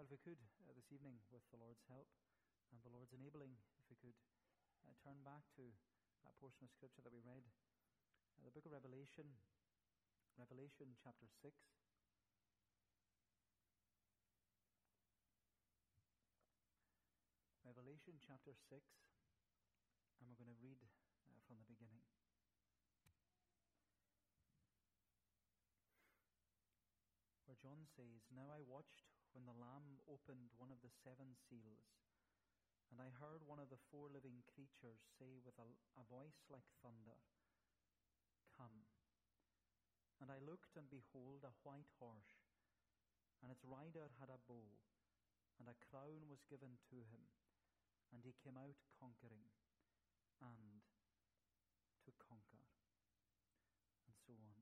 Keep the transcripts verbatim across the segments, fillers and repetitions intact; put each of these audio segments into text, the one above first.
if we could, uh, this evening, with the Lord's help and the Lord's enabling, if we could uh, turn back to that portion of Scripture that we read, uh, the book of Revelation, Revelation chapter six. Revelation chapter six, and we're going to read uh, from the beginning. Where John says, "Now I watched when the Lamb opened one of the seven seals, and I heard one of the four living creatures say with a, a voice like thunder, 'Come.' And I looked, and behold, a white horse, and its rider had a bow, and a crown was given to him, and he came out conquering, and to conquer," and so on.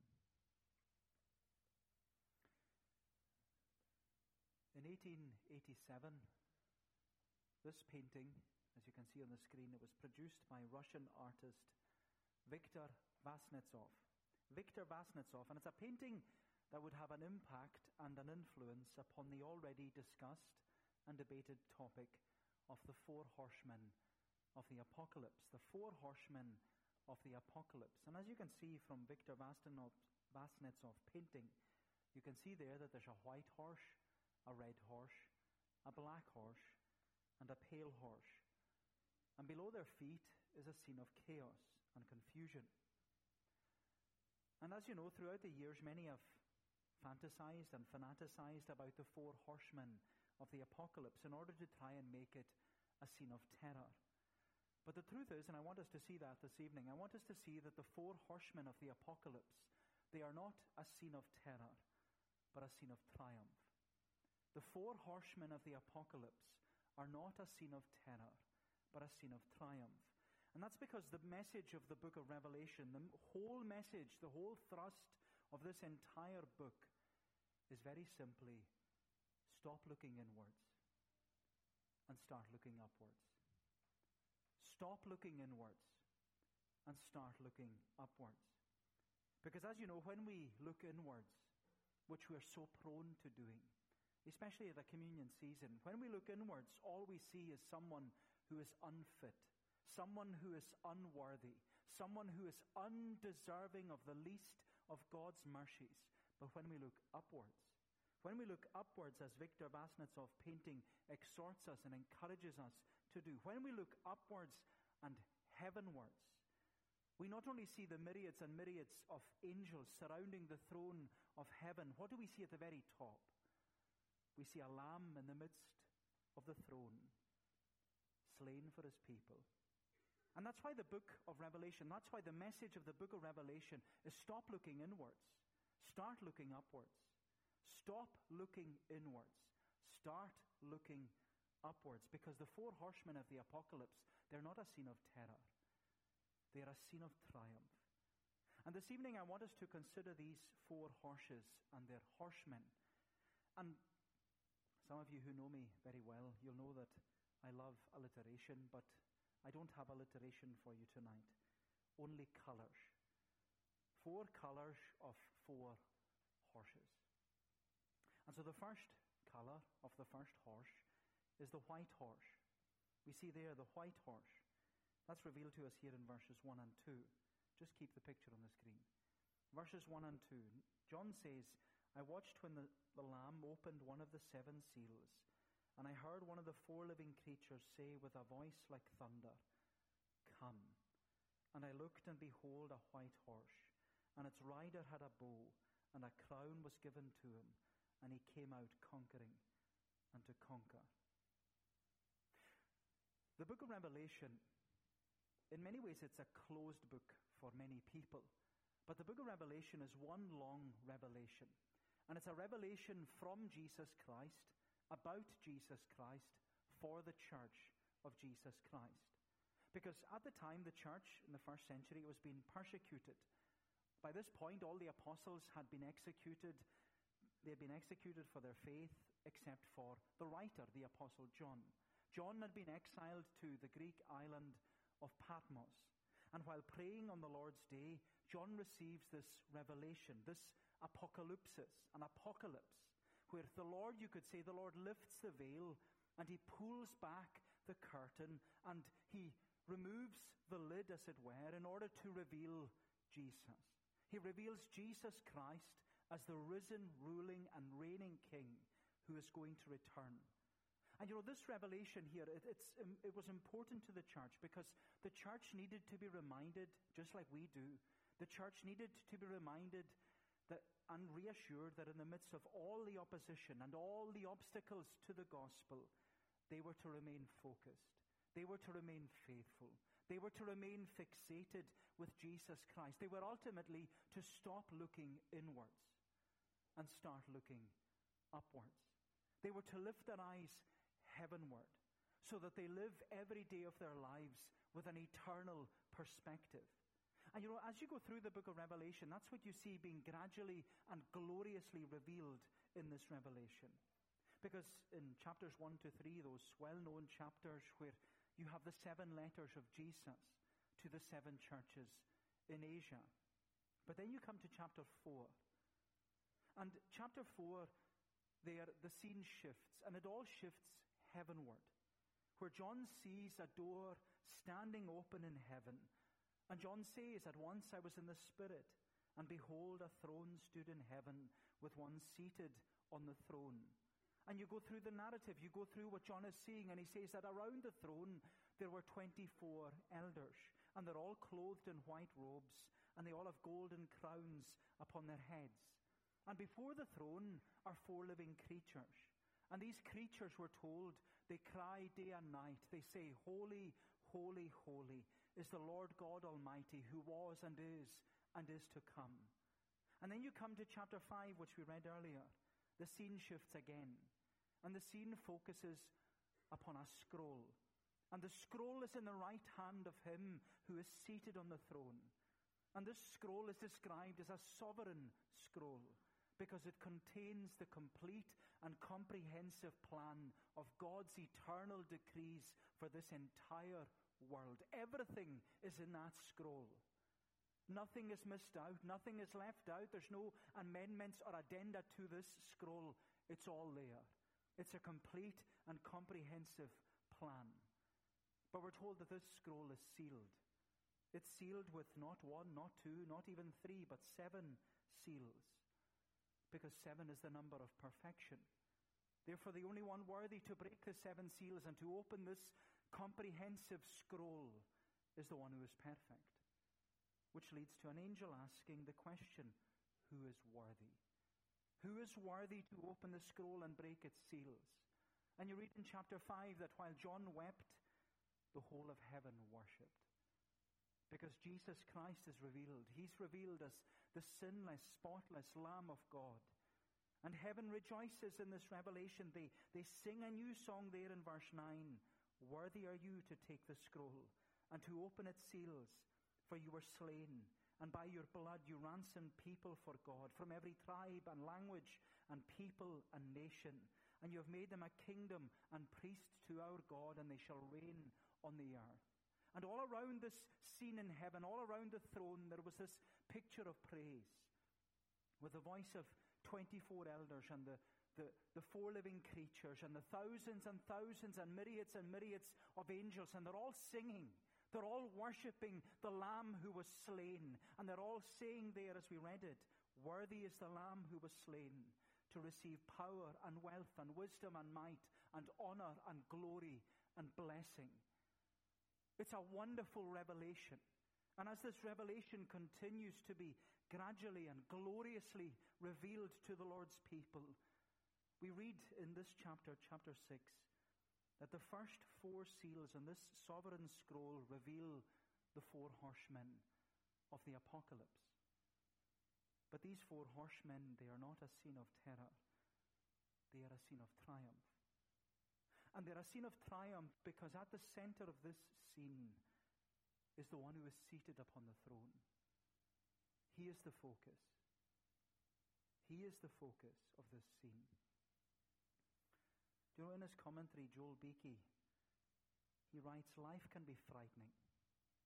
In eighteen eighty-seven, this painting, as you can see on the screen, it was produced by Russian artist Viktor Vasnetsov. Viktor Vasnetsov, and it's a painting that would have an impact and an influence upon the already discussed and debated topic of the four horsemen of the apocalypse. The four horsemen of the apocalypse. And as you can see from Viktor Vasnetsov painting, you can see there that there's a white horse, a red horse, a black horse, and a pale horse. And below their feet is a scene of chaos and confusion. And as you know, throughout the years, many have fantasized and fanaticized about the four horsemen of the apocalypse in order to try and make it a scene of terror. But the truth is, and I want us to see that this evening, I want us to see that the four horsemen of the apocalypse, they are not a scene of terror, but a scene of triumph. The four horsemen of the apocalypse are not a scene of terror, but a scene of triumph. And that's because the message of the book of Revelation, the whole message, the whole thrust of this entire book is very simply, stop looking inwards and start looking upwards. Stop looking inwards and start looking upwards. Because as you know, when we look inwards, which we are so prone to doing, especially at a communion season, when we look inwards, all we see is someone who is unfit, someone who is unworthy, someone who is undeserving of the least of God's mercies. But when we look upwards, when we look upwards, as Viktor Vasnetsov painting exhorts us and encourages us to do, when we look upwards and heavenwards, we not only see the myriads and myriads of angels surrounding the throne of heaven. What do we see at the very top? We see a lamb in the midst of the throne, slain for his people. And that's why the book of Revelation, that's why the message of the book of Revelation is stop looking inwards. Start looking upwards. Stop looking inwards. Start looking upwards. Because the four horsemen of the apocalypse, they're not a scene of terror. They're a scene of triumph. And this evening I want us to consider these four horses and their horsemen. And some of you who know me very well, you'll know that I love alliteration, but I don't have alliteration for you tonight. Only colors. Four colors of four horses. And so the first color of the first horse is the white horse. We see there the white horse. That's revealed to us here in verses one and two. Just keep the picture on the screen. Verses one and two. John says, "I watched when the, the Lamb opened one of the seven seals, and I heard one of the four living creatures say with a voice like thunder, 'Come.' And I looked, and behold, a white horse, and its rider had a bow, and a crown was given to him, and he came out conquering and to conquer." The book of Revelation, in many ways, it's a closed book for many people. But the book of Revelation is one long revelation. And it's a revelation from Jesus Christ, about Jesus Christ, for the church of Jesus Christ. Because at the time, the church in the first century was being persecuted. By this point, all the apostles had been executed. They had been executed for their faith, except for the writer, the apostle John. John had been exiled to the Greek island of Patmos. And while praying on the Lord's day, John receives this revelation, this apocalypsis, an apocalypse, where the Lord, you could say, the Lord lifts the veil and he pulls back the curtain and he removes the lid, as it were, in order to reveal Jesus. He reveals Jesus Christ as the risen, ruling, and reigning King who is going to return. And you know, this revelation here, it, it's, um, it was important to the church because the church needed to be reminded, just like we do, the church needed to be reminded that, and reassured that in the midst of all the opposition and all the obstacles to the gospel, they were to remain focused. They were to remain faithful. They were to remain fixated with Jesus Christ. They were ultimately to stop looking inwards and start looking upwards. They were to lift their eyes heavenward so that they live every day of their lives with an eternal perspective. And you know, as you go through the book of Revelation, that's what you see being gradually and gloriously revealed in this revelation. Because in chapters one to three, those well-known chapters where you have the seven letters of Jesus to the seven churches in Asia. But then you come to chapter four. And chapter four, there the scene shifts, and it all shifts heavenward, where John sees a door standing open in heaven. And John says, "At once I was in the Spirit, and behold, a throne stood in heaven, with one seated on the throne." And you go through the narrative, you go through what John is seeing, and he says that around the throne there were twenty-four elders, and they're all clothed in white robes, and they all have golden crowns upon their heads. And before the throne are four living creatures. And these creatures were told, they cry day and night. They say, "Holy, holy, holy is the Lord God Almighty, who was and is and is to come." And then you come to chapter five, which we read earlier. The scene shifts again. And the scene focuses upon a scroll. And the scroll is in the right hand of him who is seated on the throne. And this scroll is described as a sovereign scroll, because it contains the complete and comprehensive plan of God's eternal decrees for this entire world. Everything is in that scroll. Nothing is missed out. Nothing is left out. There's no amendments or addenda to this scroll. It's all there. It's a complete and comprehensive plan. But we're told that this scroll is sealed. It's sealed with not one, not two, not even three, but seven seals. Because seven is the number of perfection. Therefore, the only one worthy to break the seven seals and to open this comprehensive scroll is the one who is perfect. Which leads to an angel asking the question, who is worthy? Who is worthy to open the scroll and break its seals? And you read in chapter five that while John wept, the whole of heaven worshipped. Because Jesus Christ is revealed. He's revealed as the sinless, spotless Lamb of God. And heaven rejoices in this revelation. They, they sing a new song there in verse nine. "Worthy are you to take the scroll and to open its seals, for you were slain, and by your blood you ransomed people for God from every tribe and language and people and nation. And you have made them a kingdom and priests to our God, and they shall reign on the earth." And all around this scene in heaven, all around the throne, there was this picture of praise with the voice of twenty-four elders and the, the, the four living creatures and the thousands and thousands and myriads and myriads of angels. And they're all singing. They're all worshipping the Lamb who was slain. And they're all saying there, as we read it, "Worthy is the Lamb who was slain to receive power and wealth and wisdom and might and honor and glory and blessing." It's a wonderful revelation. And as this revelation continues to be gradually and gloriously revealed to the Lord's people, we read in this chapter, chapter six, that the first four seals in this sovereign scroll reveal the four horsemen of the apocalypse. But these four horsemen, they are not a scene of terror. They are a scene of triumph. And they're a scene of triumph because at the center of this scene is the one who is seated upon the throne. He is the focus. He is the focus of this scene. Do you know, in his commentary, Joel Beakey, he writes, life can be frightening.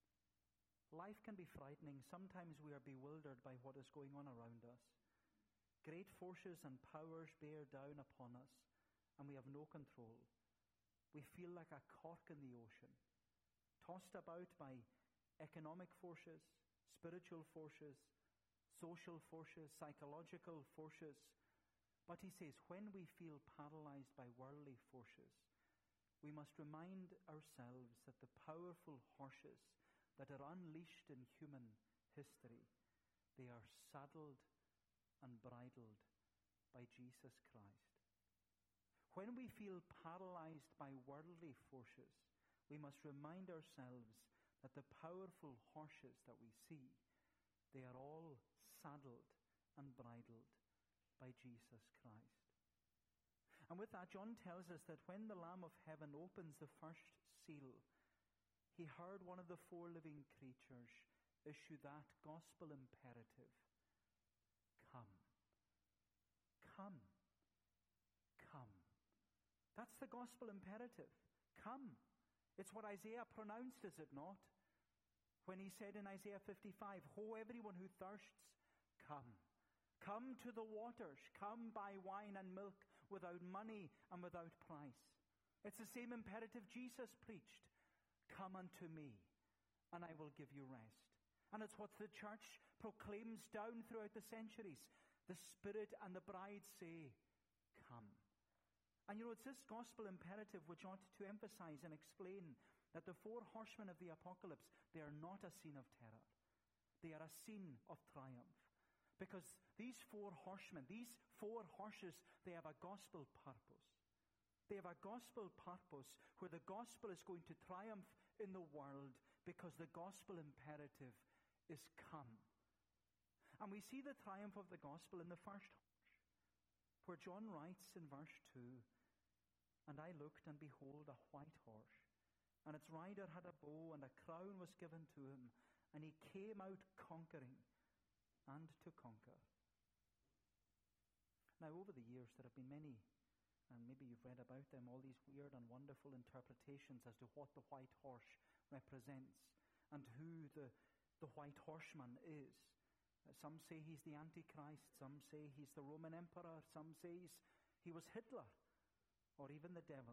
Life can be frightening. Sometimes we are bewildered by what is going on around us. Great forces and powers bear down upon us, and we have no control. We feel like a cork in the ocean, tossed about by economic forces, spiritual forces, social forces, psychological forces. But he says, when we feel paralyzed by worldly forces, we must remind ourselves that the powerful horses that are unleashed in human history, they are saddled and bridled by Jesus Christ. When we feel paralyzed by worldly forces, we must remind ourselves that the powerful horses that we see, they are all saddled and bridled by Jesus Christ. And with that, John tells us that when the Lamb of Heaven opens the first seal, he heard one of the four living creatures issue that gospel imperative: come, come, come. That's the gospel imperative. Come. It's what Isaiah pronounced, is it not? When he said in Isaiah fifty-five, "Ho, everyone who thirsts, come. Come to the waters. Come buy wine and milk without money and without price." It's the same imperative Jesus preached. Come unto me, and I will give you rest. And it's what the church proclaims down throughout the centuries. The Spirit and the bride say, come. And you know, it's this gospel imperative which ought to emphasize and explain that the four horsemen of the apocalypse, they are not a scene of terror. They are a scene of triumph. Because these four horsemen, these four horses, they have a gospel purpose. They have a gospel purpose where the gospel is going to triumph in the world because the gospel imperative is come. And we see the triumph of the gospel in the first horse, where John writes in verse two, "And I looked, and behold, a white horse, and its rider had a bow, and a crown was given to him, and he came out conquering and to conquer." Now, over the years, there have been many, and maybe you've read about them, all these weird and wonderful interpretations as to what the white horse represents and who the, the white horseman is. Uh, some say he's the Antichrist, some say he's the Roman emperor, some say he's, he was Hitler, or even the devil.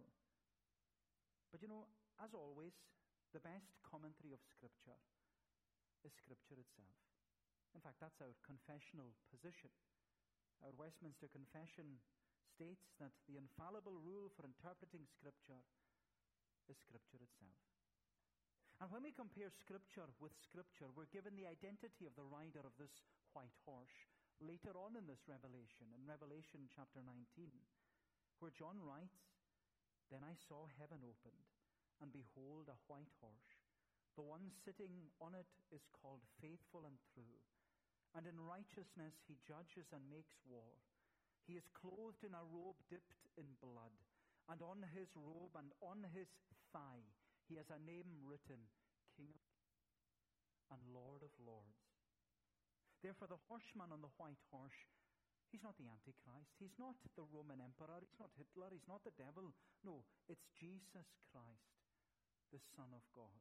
But you know, as always, the best commentary of Scripture is Scripture itself. In fact, that's our confessional position. Our Westminster Confession states that the infallible rule for interpreting Scripture is Scripture itself. And when we compare Scripture with Scripture, we're given the identity of the rider of this white horse later on in this Revelation, in Revelation chapter nineteen, where John writes, "Then I saw heaven opened, and behold, a white horse. The one sitting on it is called Faithful and True, and in righteousness he judges and makes war. He is clothed in a robe dipped in blood, and on his robe and on his thigh he has a name written, King of Kings and Lord of Lords." Therefore, the horseman on the white horse, he's not the Antichrist. He's not the Roman emperor. He's not Hitler. He's not the devil. No, it's Jesus Christ, the Son of God.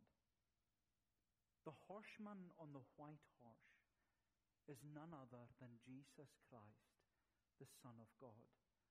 The horseman on the white horse is none other than Jesus Christ, the Son of God.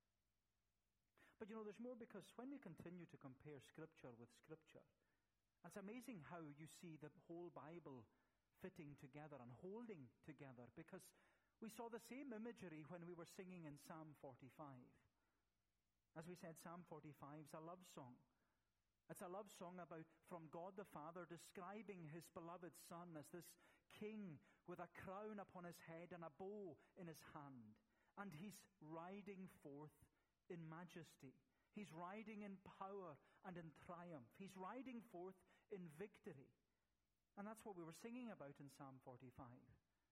But you know, there's more, because when we continue to compare Scripture with Scripture, it's amazing how you see the whole Bible fitting together and holding together, because we saw the same imagery when we were singing in Psalm forty-five. As we said, Psalm forty-five is a love song. It's a love song about from God the Father describing his beloved Son as this king with a crown upon his head and a bow in his hand. And he's riding forth in majesty. He's riding in power and in triumph. He's riding forth in victory. And that's what we were singing about in Psalm forty-five.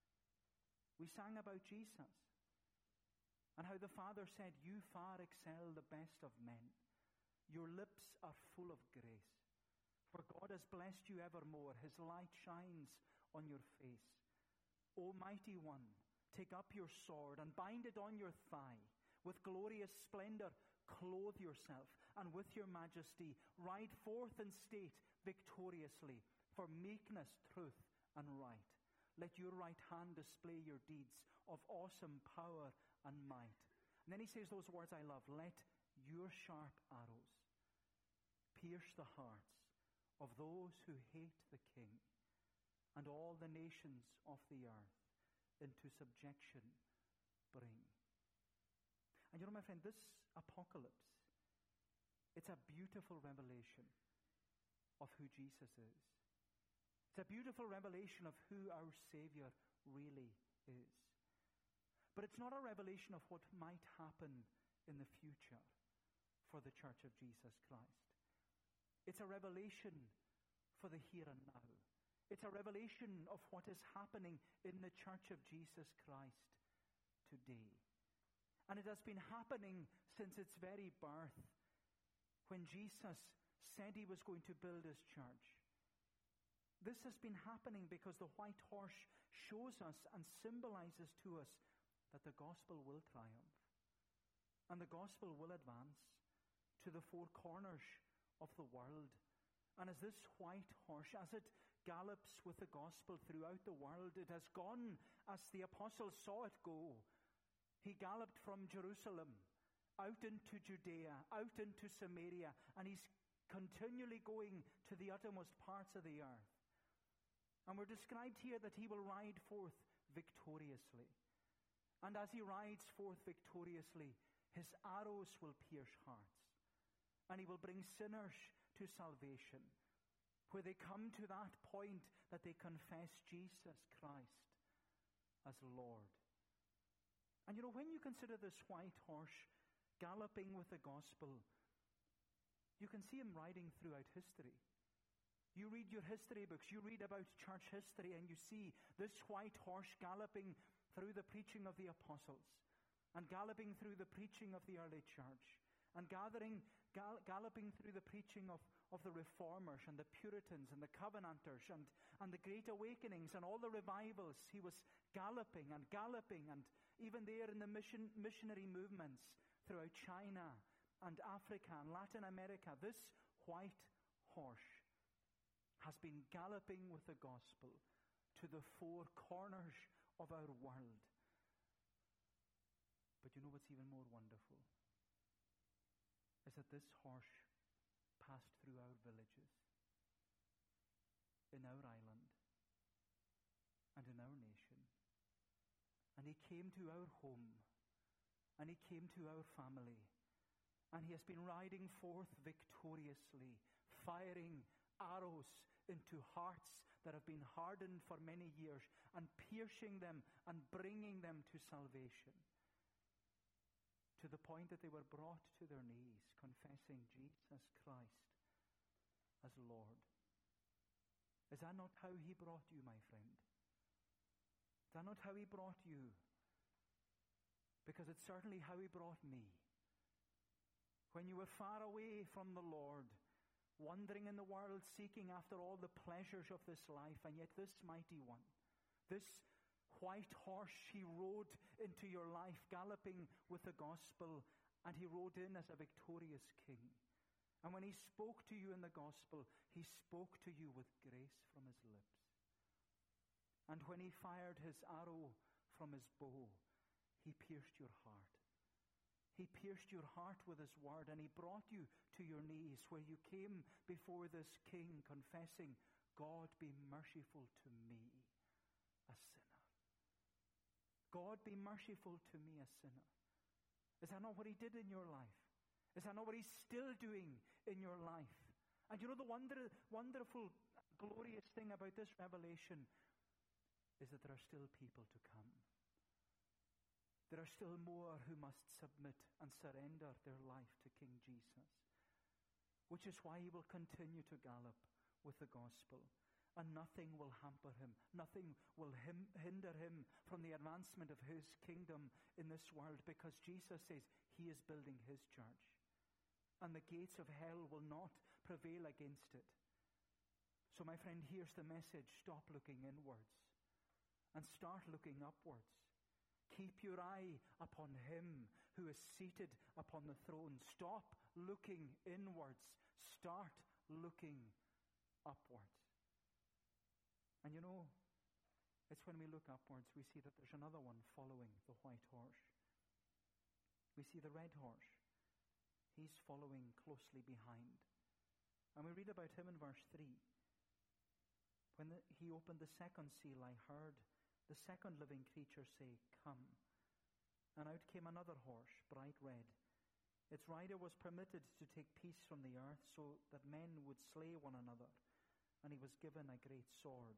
We sang about Jesus and how the Father said, "You far excel the best of men. Your lips are full of grace. For God has blessed you evermore. His light shines on your face. O mighty one, take up your sword and bind it on your thigh. With glorious splendor, clothe yourself, and with your majesty, ride forth in state victoriously, for meekness, truth, and right. Let your right hand display your deeds of awesome power and might. And then he says those words I love, let your sharp arrows pierce the hearts of those who hate the king, and all the nations of the earth into subjection bring. And you know, my friend, this apocalypse, it's a beautiful revelation of who Jesus is. It's a beautiful revelation of who our Savior really is. But it's not a revelation of what might happen in the future for the Church of Jesus Christ. It's a revelation for the here and now. It's a revelation of what is happening in the Church of Jesus Christ today. And it has been happening since its very birth, when Jesus said he was going to build his church. This has been happening because the white horse shows us and symbolizes to us that the gospel will triumph. And the gospel will advance to the four corners of the world. And as this white horse, as it gallops with the gospel throughout the world, it has gone as the apostles saw it go. He galloped from Jerusalem out into Judea, out into Samaria, and he's continually going to the uttermost parts of the earth. And we're described here that he will ride forth victoriously. And as he rides forth victoriously, his arrows will pierce hearts. And he will bring sinners to salvation, where they come to that point that they confess Jesus Christ as Lord. And you know, when you consider this white horse galloping with the gospel, you can see him riding throughout history. You read your history books, you read about church history, and you see this white horse galloping through the preaching of the apostles, and galloping through the preaching of the early church, and gathering, gal- galloping through the preaching of, of the Reformers and the Puritans and the Covenanters and, and the Great Awakenings and all the revivals. He was galloping and galloping, and even there in the mission, missionary movements throughout China and Africa and Latin America, this white horse has been galloping with the gospel to the four corners of our world. But you know what's even more wonderful? Is that this horse passed through our villages, in our island, and in our nation. And he came to our home, and he came to our family, and he has been riding forth victoriously, firing arrows into hearts that have been hardened for many years, and piercing them and bringing them to salvation, to the point that they were brought to their knees, confessing Jesus Christ as Lord. Is that not how he brought you, my friend? Is that not how he brought you? Because it's certainly how he brought me. When you were far away from the Lord, wandering in the world, seeking after all the pleasures of this life, and yet this mighty one, this white horse, he rode into your life, galloping with the gospel, and he rode in as a victorious king. And when he spoke to you in the gospel, he spoke to you with grace from his lips. And when he fired his arrow from his bow, he pierced your heart. He pierced your heart with his word, and he brought you to your knees, where you came before this king confessing, God, be merciful to me, a sinner. God, be merciful to me, a sinner. Is that not what he did in your life? Is that not what he's still doing in your life? And you know, the wonder, wonderful, glorious thing about this revelation is that there are still people to come. There are still more who must submit and surrender their life to King Jesus, which is why he will continue to gallop with the gospel, and nothing will hamper him. Nothing will him, hinder him from the advancement of his kingdom in this world, because Jesus says he is building his church, and the gates of hell will not prevail against it. So, my friend, here's the message. Stop looking inwards and start looking upwards. Keep your eye upon him who is seated upon the throne. Stop looking inwards. Start looking upwards. And you know, it's when we look upwards we see that there's another one following the white horse. we see the red horse. He's following closely behind. And we read about him in verse three. When the, he opened the second seal, I heard the second living creature say, Come. And out came another horse, bright red. Its rider was permitted to take peace from the earth, so that men would slay one another. And he was given a great sword.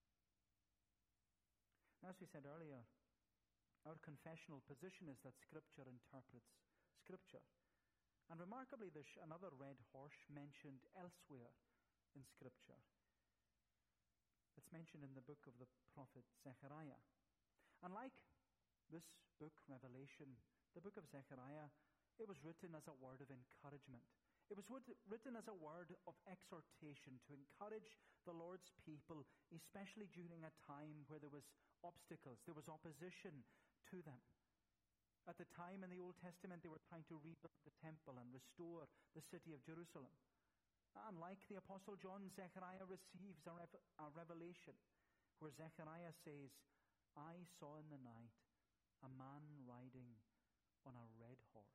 Now, as we said earlier, our confessional position is that Scripture interprets Scripture. And remarkably, there's another red horse mentioned elsewhere in Scripture. It's mentioned in the book of the prophet Zechariah. And like this book, Revelation, the book of Zechariah, it was written as a word of encouragement. It was written as a word of exhortation to encourage the Lord's people, especially during a time where there was obstacles, there was opposition to them. At the time in the Old Testament, they were trying to rebuild the temple and restore the city of Jerusalem. And like the Apostle John, Zechariah receives a, rev- a revelation where Zechariah says, I saw in the night a man riding on a red horse.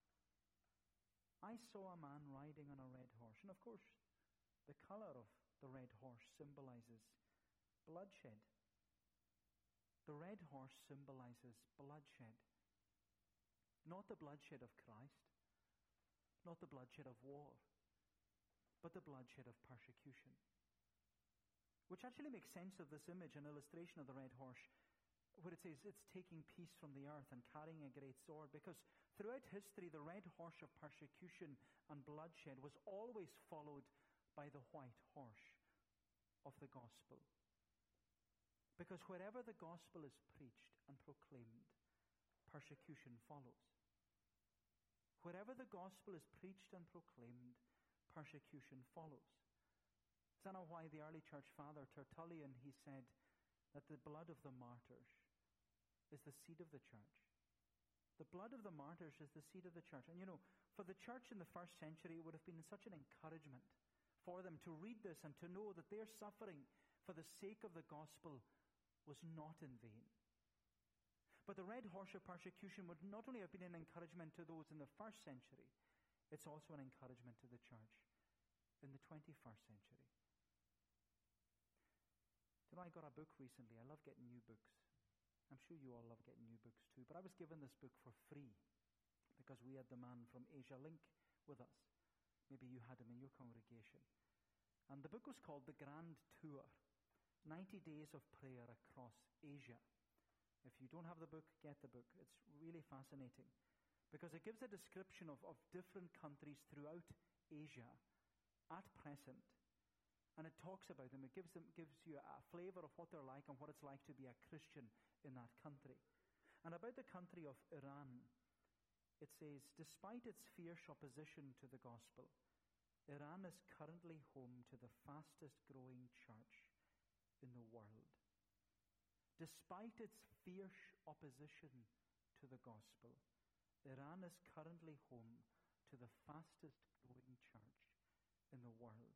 I saw a man riding on a red horse. And of course, the color of the red horse symbolizes bloodshed. The red horse symbolizes bloodshed. Not the bloodshed of Christ, not the bloodshed of war, but the bloodshed of persecution. Which actually makes sense of this image and illustration of the red horse, where it says it's taking peace from the earth and carrying a great sword, because throughout history the red horse of persecution and bloodshed was always followed by the white horse of the gospel. Because wherever the gospel is preached and proclaimed, persecution follows. Wherever the gospel is preached and proclaimed, persecution follows. I don't know why the early church father Tertullian, he said that the blood of the martyrs is the seed of the church. The blood of the martyrs is the seed of the church. And you know, for the church in the first century, it would have been such an encouragement for them to read this and to know that their suffering for the sake of the gospel was not in vain. But the red horse of persecution would not only have been an encouragement to those in the first century, it's also an encouragement to the church in the twenty-first century. You know, I got a book recently. I love getting new books. I'm sure you all love getting new books too. But I was given this book for free because we had the man from Asia Link with us. Maybe you had him in your congregation. And the book was called The Grand Tour, ninety days of Prayer Across Asia. If you don't have the book, get the book. It's really fascinating because it gives a description of, of different countries throughout Asia at present. And it talks about them. It gives them gives you a flavor of what they're like and what it's like to be a Christian in that country. And about the country of Iran, it says, despite its fierce opposition to the gospel, Iran is currently home to the fastest growing church in the world. Despite its fierce opposition to the gospel, Iran is currently home to the fastest growing church in the world.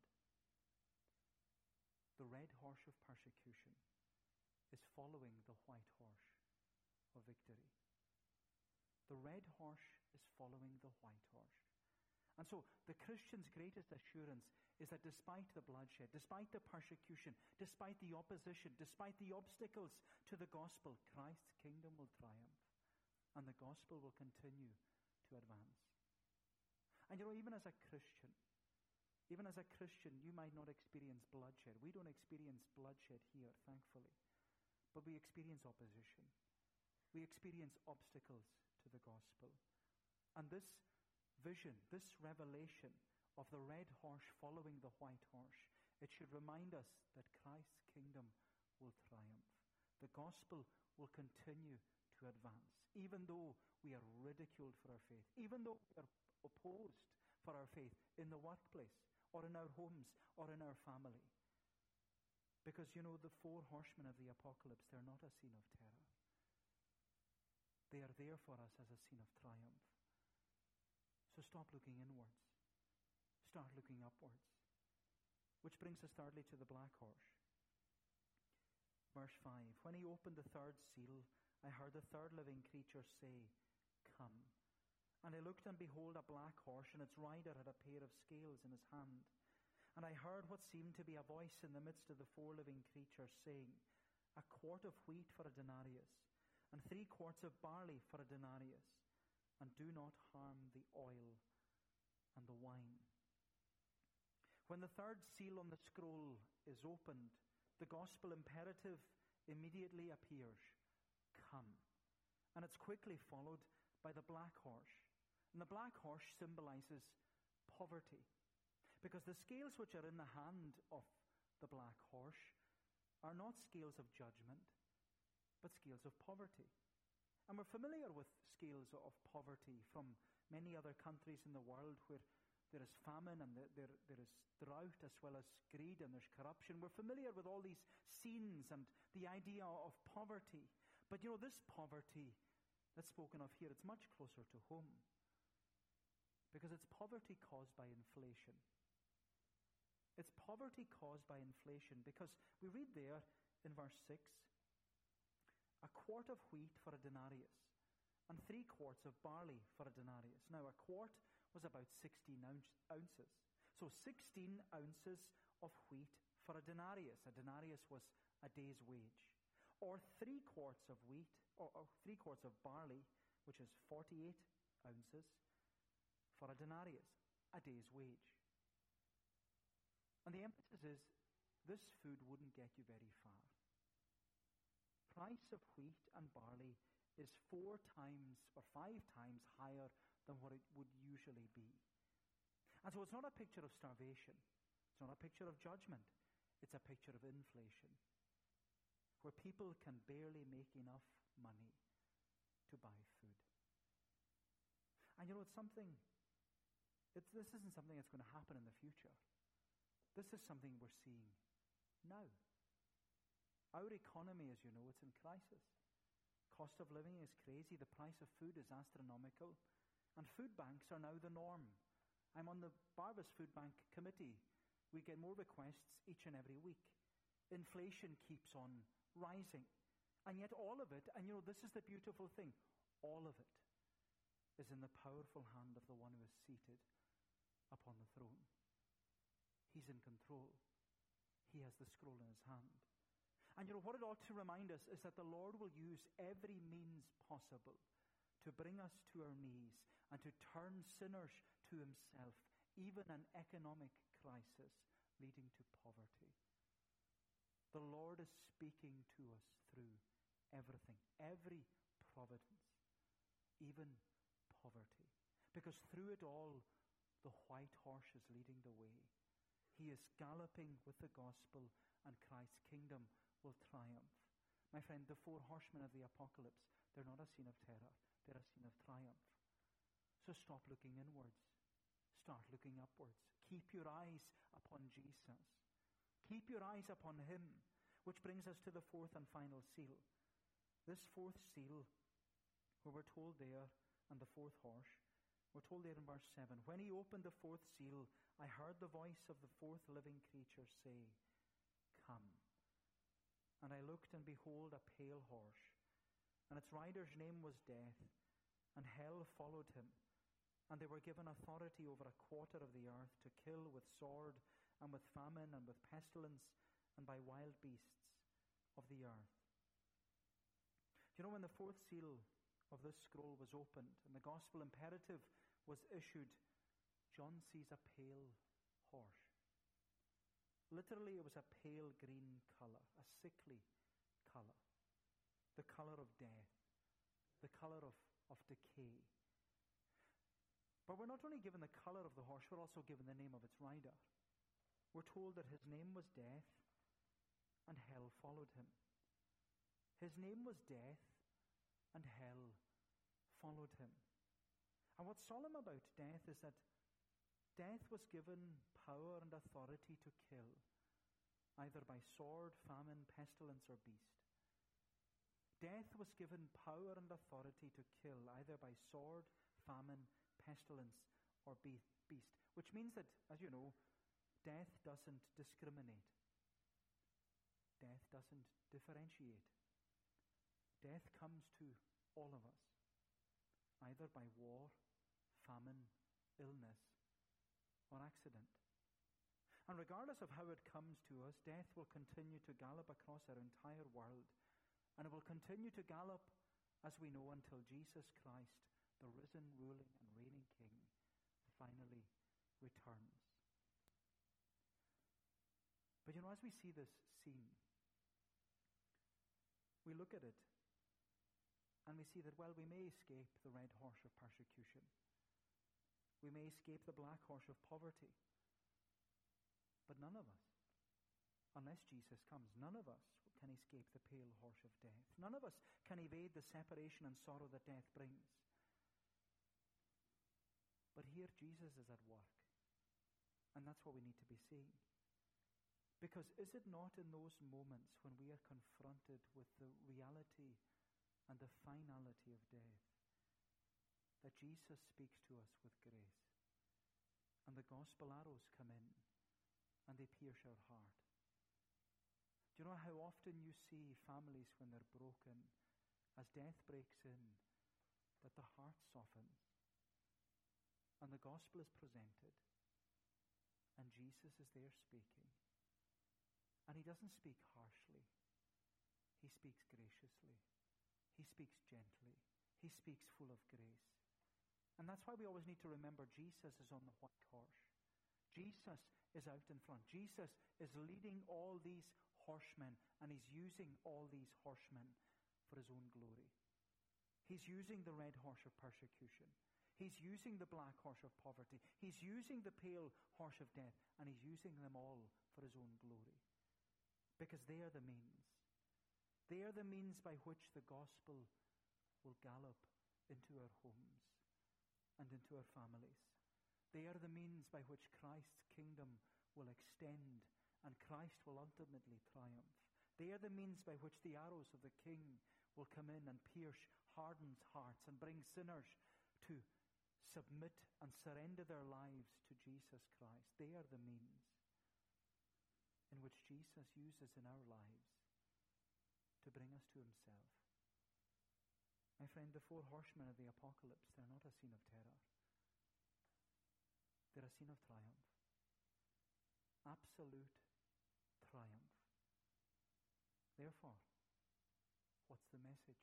The red horse of persecution is following the white horse of victory. The red horse is following the white horse. And so the Christian's greatest assurance is that despite the bloodshed, despite the persecution, despite the opposition, despite the obstacles to the gospel, Christ's kingdom will triumph and the gospel will continue to advance. And you know, even as a Christian, even as a Christian, you might not experience bloodshed. We don't experience bloodshed here, thankfully. But we experience opposition. We experience obstacles to the gospel. And this vision, this revelation of the red horse following the white horse, it should remind us that Christ's kingdom will triumph. The gospel will continue to advance, even though we are ridiculed for our faith, even though we are opposed for our faith in the workplace, or in our homes, or in our family. Because, you know, the four horsemen of the apocalypse, they're not a scene of terror. They are there for us as a scene of triumph. So stop looking inwards. Start looking upwards. Which brings us thirdly to the black horse. Verse five, when he opened the third seal, I heard the third living creature say, Come. And I looked, and behold, a black horse, and its rider had a pair of scales in his hand. And I heard what seemed to be a voice in the midst of the four living creatures, saying, A quart of wheat for a denarius, and three quarts of barley for a denarius, and do not harm the oil and the wine. When the third seal on the scroll is opened, the gospel imperative immediately appears, Come. And it's quickly followed by the black horse. And the black horse symbolizes poverty, because the scales which are in the hand of the black horse are not scales of judgment, but scales of poverty. And we're familiar with scales of poverty from many other countries in the world where there is famine and there, there, there is drought as well as greed and there's corruption. We're familiar with all these scenes and the idea of poverty. But you know, this poverty that's spoken of here, it's much closer to home, because it's poverty caused by inflation. It's poverty caused by inflation, because we read there in verse six, a quart of wheat for a denarius, and three quarts of barley for a denarius. Now, a quart was about sixteen ounces. So sixteen ounces of wheat for a denarius. A denarius was a day's wage. Or three quarts of wheat, or, or three quarts of barley, which is forty-eight ounces, for a denarius, a day's wage. And the emphasis is, this food wouldn't get you very far. Price of wheat and barley is four times or five times higher than what it would usually be. And so it's not a picture of starvation. It's not a picture of judgment. It's a picture of inflation, where people can barely make enough money to buy food. And you know, it's something, it's, this isn't something that's going to happen in the future. This is something we're seeing now. Our economy, as you know, it's in crisis. Cost of living is crazy. The price of food is astronomical. And food banks are now the norm. I'm on the Barvas Food Bank Committee. We get more requests each and every week. Inflation keeps on rising. And yet all of it, and you know, this is the beautiful thing, all of it is in the powerful hand of the one who is seated upon the throne. He's in control. He has the scroll in his hand. And you know, what it ought to remind us is that the Lord will use every means possible to bring us to our knees and to turn sinners to himself, even an economic crisis leading to poverty. The Lord is speaking to us through everything, every providence, even poverty. Because through it all, the white horse is leading the way. He is galloping with the gospel, and Christ's kingdom will triumph. My friend, the four horsemen of the apocalypse, they're not a scene of terror. They're a scene of triumph. So stop looking inwards. Start looking upwards. Keep your eyes upon Jesus. Keep your eyes upon him, which brings us to the fourth and final seal. This fourth seal, where we're told there, and the fourth horse, we're told there in verse seven, when he opened the fourth seal, I heard the voice of the fourth living creature say, Come. And I looked, and behold, a pale horse, and its rider's name was Death, and hell followed him. And they were given authority over a quarter of the earth to kill with sword, and with famine, and with pestilence, and by wild beasts of the earth. Do you know, when the fourth seal of this scroll was opened, and the gospel imperative was issued, John sees a pale horse. Literally, it was a pale green color, a sickly color, the color of death, the color of, of decay. But we're not only given the color of the horse, we're also given the name of its rider. We're told that his name was Death, and hell followed him. His name was Death, and hell followed him. And what's solemn about death is that death was given power and authority to kill, either by sword, famine, pestilence, or beast. Death was given power and authority to kill, either by sword, famine, pestilence, or beast, which means that, as you know, death doesn't discriminate. Death doesn't differentiate. Death comes to all of us, either by war famine, illness, or accident. And regardless of how it comes to us, death will continue to gallop across our entire world. And it will continue to gallop, as we know, until Jesus Christ, the risen, ruling, and reigning King, finally returns. But you know, as we see this scene, we look at it and we see that, well, we may escape the red horse of persecution. We may escape the black horse of poverty. But none of us, unless Jesus comes, none of us can escape the pale horse of death. None of us can evade the separation and sorrow that death brings. But here Jesus is at work. And that's what we need to be seeing. Because is it not in those moments when we are confronted with the reality and the finality of death that Jesus speaks to us with grace, and the gospel arrows come in and they pierce our heart? Do you know how often you see families when they're broken, as death breaks in, that the heart softens and the gospel is presented and Jesus is there speaking? And he doesn't speak harshly. He speaks graciously. He speaks gently. He speaks full of grace. And that's why we always need to remember Jesus is on the white horse. Jesus is out in front. Jesus is leading all these horsemen, and he's using all these horsemen for his own glory. He's using the red horse of persecution. He's using the black horse of poverty. He's using the pale horse of death, and he's using them all for his own glory. Because they are the means. They are the means by which the gospel will gallop into our homes and into our families. They are the means by which Christ's kingdom will extend and Christ will ultimately triumph. They are the means by which the arrows of the King will come in and pierce hardened hearts and bring sinners to submit and surrender their lives to Jesus Christ. They are the means in which Jesus uses in our lives to bring us to himself. My friend, the four horsemen of the apocalypse, they're not a scene of terror. They're a scene of triumph. Absolute triumph. Therefore, what's the message?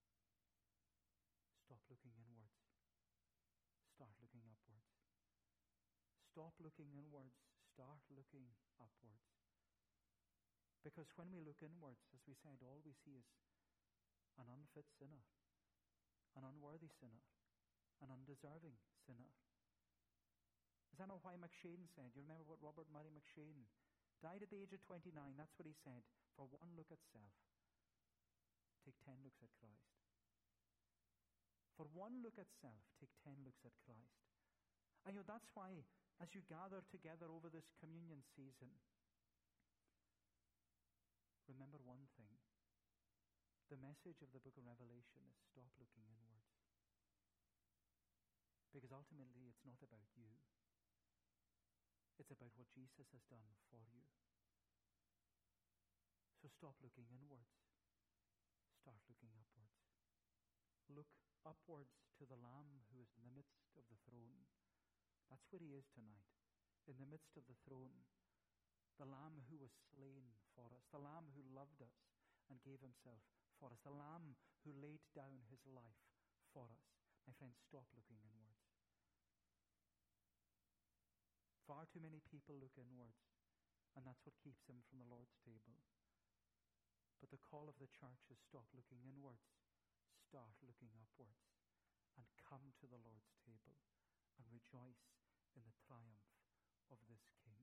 Stop looking inwards. Start looking upwards. Stop looking inwards. Start looking upwards. Because when we look inwards, as we said, all we see is an unfit sinner, an unworthy sinner, an undeserving sinner. Is that not why McShane said, you remember what Robert Murray McShane died at the age of twenty-nine, that's what he said, for one look at self, take ten looks at Christ. For one look at self, take ten looks at Christ. And you know, that's why, as you gather together over this communion season, remember one thing. The message of the book of Revelation is stop looking inwards. Because ultimately it's not about you. It's about what Jesus has done for you. So stop looking inwards. Start looking upwards. Look upwards to the Lamb who is in the midst of the throne. That's where he is tonight. In the midst of the throne. The Lamb who was slain for us. The Lamb who loved us and gave himself for us. The Lamb who laid down his life for us. My friends, stop looking inwards. Far too many people look inwards, and that's what keeps them from the Lord's table. But the call of the church is stop looking inwards, start looking upwards, and come to the Lord's table and rejoice in the triumph of this King.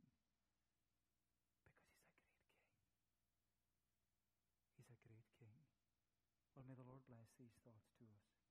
Because he's a great King. He's a great King. Well, may the Lord bless these thoughts to us.